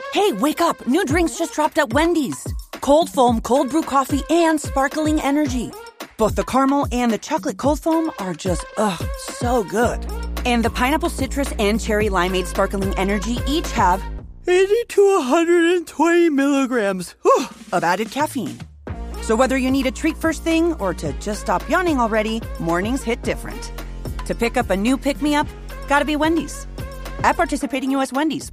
Hey, wake up. New drinks just dropped at Wendy's. Cold foam, cold brew coffee, and sparkling energy. Both the caramel and the chocolate cold foam are just, so good. And the pineapple citrus and cherry limeade sparkling energy each have 80 to 120 milligrams of added caffeine. So whether you need a treat first thing or to just stop yawning already, mornings hit different. To pick up a new pick-me-up, gotta be Wendy's. At participating U.S. Wendy's.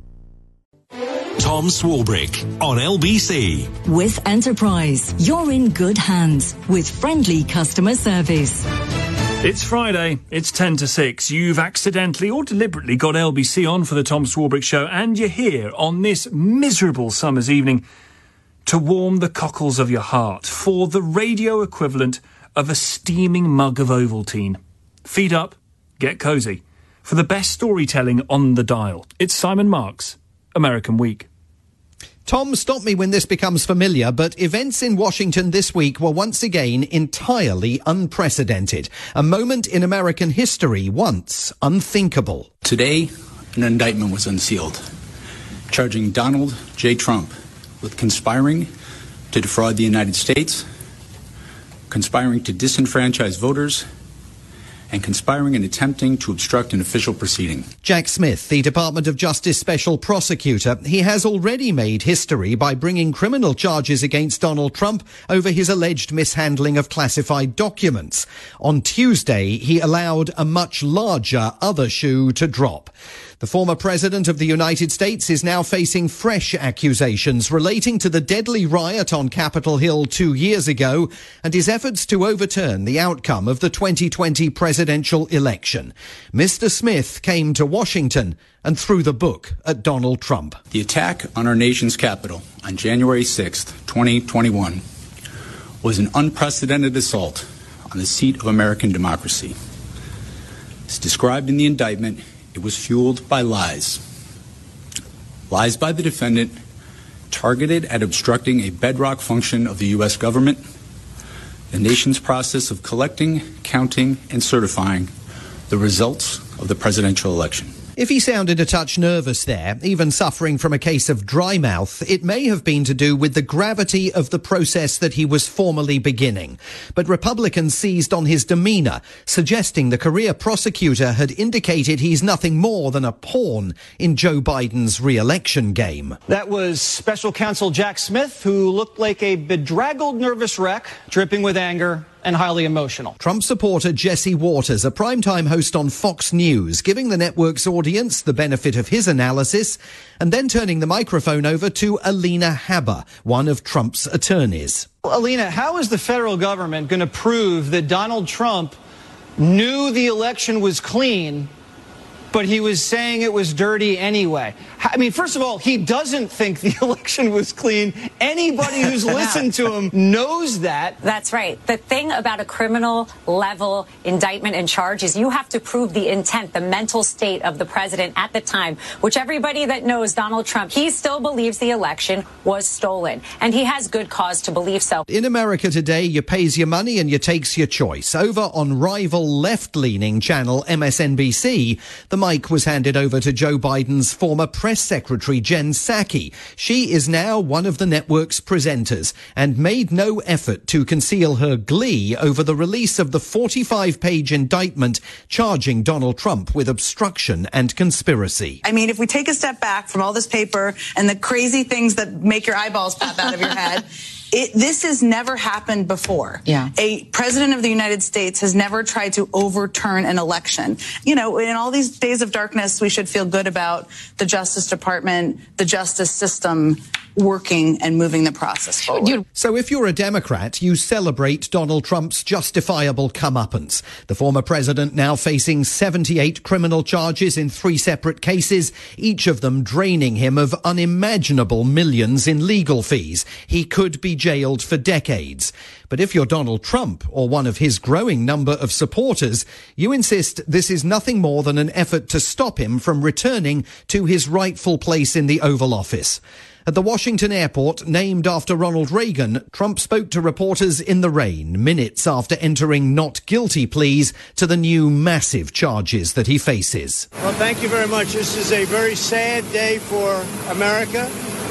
Tom Swarbrick on LBC. With Enterprise, you're in good hands with friendly customer service. It's Friday, it's 10 to 6. You've accidentally or deliberately got LBC on for the Tom Swarbrick Show, and you're here on this miserable summer's evening to warm the cockles of your heart for the radio equivalent of a steaming mug of Ovaltine. Feet up, get cosy. For the best storytelling on the dial, it's Simon Marks, American Week. Tom, stop me when this becomes familiar, but events in Washington this week were once again entirely unprecedented. A moment in American history once unthinkable. Today, an indictment was unsealed, charging Donald J. Trump with conspiring to defraud the United States, conspiring to disenfranchise voters, and conspiring and attempting to obstruct an official proceeding. Jack Smith, the Department of Justice Special Prosecutor, he has already made history by bringing criminal charges against Donald Trump over his alleged mishandling of classified documents. On Tuesday, he allowed a much larger other shoe to drop. The former president of the United States is now facing fresh accusations relating to the deadly riot on Capitol Hill 2 years ago and his efforts to overturn the outcome of the 2020 presidential election. Mr. Smith came to Washington and threw the book at Donald Trump. The attack on our nation's capital on January 6th, 2021 was an unprecedented assault on the seat of American democracy. As described in the indictment, it was fueled by lies. Lies by the defendant targeted at obstructing a bedrock function of the U.S. government, the nation's process of collecting, counting, and certifying the results of the presidential election. If he sounded a touch nervous there, even suffering from a case of dry mouth, it may have been to do with the gravity of the process that he was formally beginning. But Republicans seized on his demeanour, suggesting the career prosecutor had indicated he's nothing more than a pawn in Joe Biden's re-election game. That was Special Counsel Jack Smith, who looked like a bedraggled nervous wreck, dripping with anger and highly emotional. Trump supporter Jesse Waters, a primetime host on Fox News, giving the network's audience the benefit of his analysis and then turning the microphone over to Alina Habba, one of Trump's attorneys. Alina, how is the federal government going to prove that Donald Trump knew the election was clean, but he was saying it was dirty anyway? I mean, first of all, he doesn't think the election was clean. Anybody who's listened to him knows that. That's right. The thing about a criminal level indictment and charge is you have to prove the intent, the mental state of the president at the time, which everybody that knows Donald Trump, he still believes the election was stolen. And he has good cause to believe so. In America today, you pays your money and you takes your choice. Over on rival left-leaning channel MSNBC, the mic was handed over to Joe Biden's former press secretary, Jen Psaki. She is now one of the network's presenters and made no effort to conceal her glee over the release of the 45-page indictment charging Donald Trump with obstruction and conspiracy. I mean, if we take a step back from all this paper and the crazy things that make your eyeballs pop out of your head, this has never happened before. Yeah. A president of the United States has never tried to overturn an election. You know, in all these days of darkness, we should feel good about the Justice Department, the justice system working and moving the process forward. So if you're a Democrat, you celebrate Donald Trump's justifiable comeuppance. The former president now facing 78 criminal charges in 3 separate cases, each of them draining him of unimaginable millions in legal fees. He could be jailed for decades. But if you're Donald Trump or one of his growing number of supporters, you insist this is nothing more than an effort to stop him from returning to his rightful place in the Oval Office. At the Washington airport, named after Ronald Reagan, Trump spoke to reporters in the rain, minutes after entering not guilty pleas to the new massive charges that he faces. Well, thank you very much. This is a very sad day for America.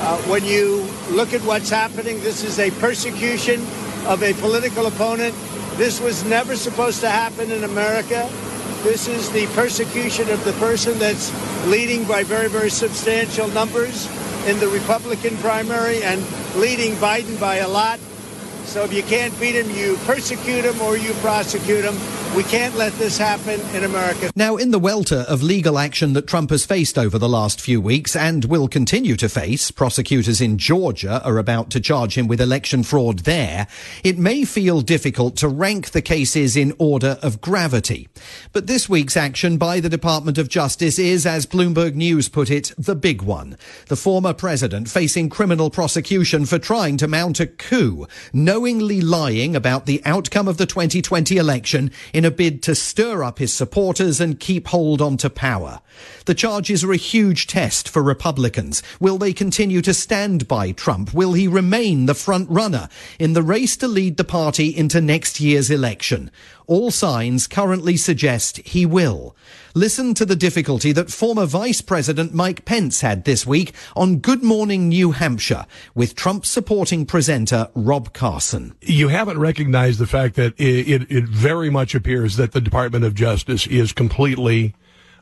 When you look at what's happening, this is a persecution of a political opponent. This was never supposed to happen in America. This is the persecution of the person that's leading by very, very substantial numbers in the Republican primary and leading Biden by a lot. So if you can't beat him, you persecute him or you prosecute him. We can't let this happen in America. Now, in the welter of legal action that Trump has faced over the last few weeks and will continue to face, prosecutors in Georgia are about to charge him with election fraud there, it may feel difficult to rank the cases in order of gravity. But this week's action by the Department of Justice is, as Bloomberg News put it, the big one. The former president facing criminal prosecution for trying to mount a coup, knowingly lying about the outcome of the 2020 election in a bid to stir up his supporters and keep hold on to power. The charges are a huge test for Republicans. Will they continue to stand by Trump? Will he remain the front runner in the race to lead the party into next year's election? All signs currently suggest he will. Listen to the difficulty that former Vice President Mike Pence had this week on Good Morning New Hampshire with Trump supporting presenter Rob Carson. You haven't recognized the fact that it very much appears that the Department of Justice is completely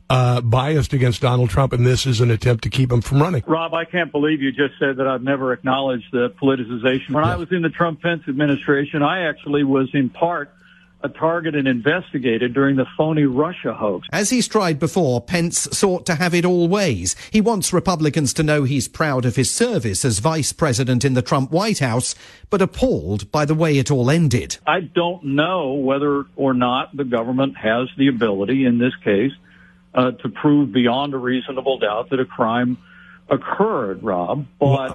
biased against Donald Trump, and this is an attempt to keep him from running. Rob, I can't believe you just said that I've never acknowledged the politicization. When I was in the Trump-Pence administration, I actually was in part a target and investigated during the phony Russia hoax. As he's tried before, Pence sought to have it all ways. He wants Republicans to know he's proud of his service as vice president in the Trump White House, but appalled by the way it all ended. I don't know whether or not the government has the ability in this case to prove beyond a reasonable doubt that a crime occurred, Rob. But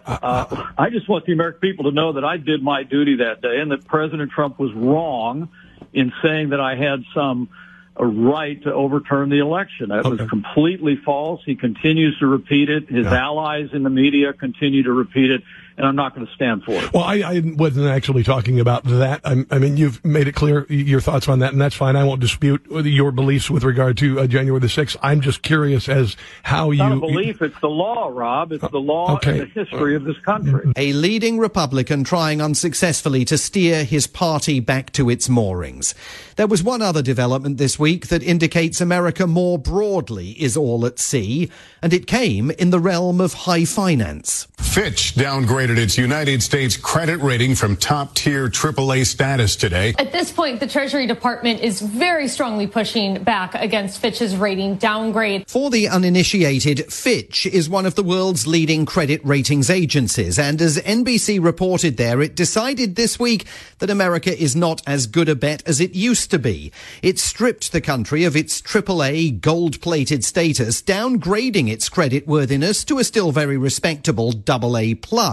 I just want the American people to know that I did my duty that day and that President Trump was wrong in saying that I had some right to overturn the election. That was completely false. He continues to repeat it. His allies in the media continue to repeat it, and I'm not going to stand for it. Well, I wasn't actually talking about that. I mean, you've made it clear your thoughts on that, and that's fine. I won't dispute your beliefs with regard to January the 6th. I'm just curious as how it's not a belief. It's the law, Rob. It's the law and the history of this country. A leading Republican trying unsuccessfully to steer his party back to its moorings. There was one other development this week that indicates America more broadly is all at sea, and it came in the realm of high finance. Fitch downgraded its United States credit rating from top-tier AAA status today. At this point, the Treasury Department is very strongly pushing back against Fitch's rating downgrade. For the uninitiated, Fitch is one of the world's leading credit ratings agencies, and as NBC reported there, it decided this week that America is not as good a bet as it used to be. It stripped the country of its AAA gold-plated status, downgrading its creditworthiness to a still very respectable AA+.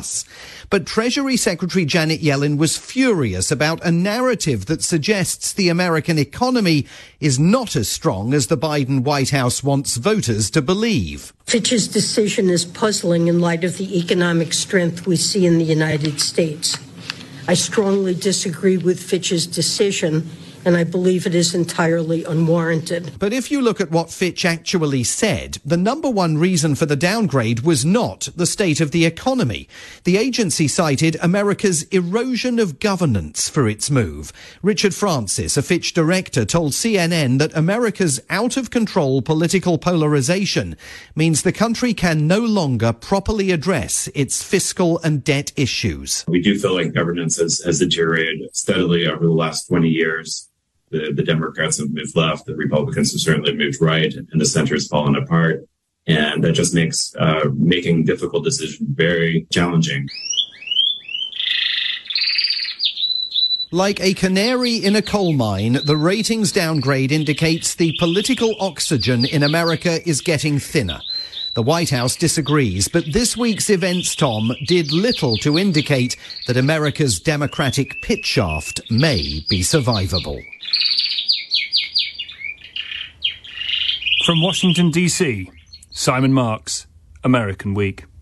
But Treasury Secretary Janet Yellen was furious about a narrative that suggests the American economy is not as strong as the Biden White House wants voters to believe. Fitch's decision is puzzling in light of the economic strength we see in the United States. I strongly disagree with Fitch's decision, and I believe it is entirely unwarranted. But if you look at what Fitch actually said, the number one reason for the downgrade was not the state of the economy. The agency cited America's erosion of governance for its move. Richard Francis, a Fitch director, told CNN that America's out-of-control political polarization means the country can no longer properly address its fiscal and debt issues. We do feel like governance has deteriorated steadily over the last 20 years. The Democrats have moved left, the Republicans have certainly moved right, and the center has fallen apart. And that just makes making difficult decisions very challenging. Like a canary in a coal mine, the ratings downgrade indicates the political oxygen in America is getting thinner. The White House disagrees, but this week's events, Tom, did little to indicate that America's Democratic pit shaft may be survivable. From Washington, D.C., Simon Marks, American Week.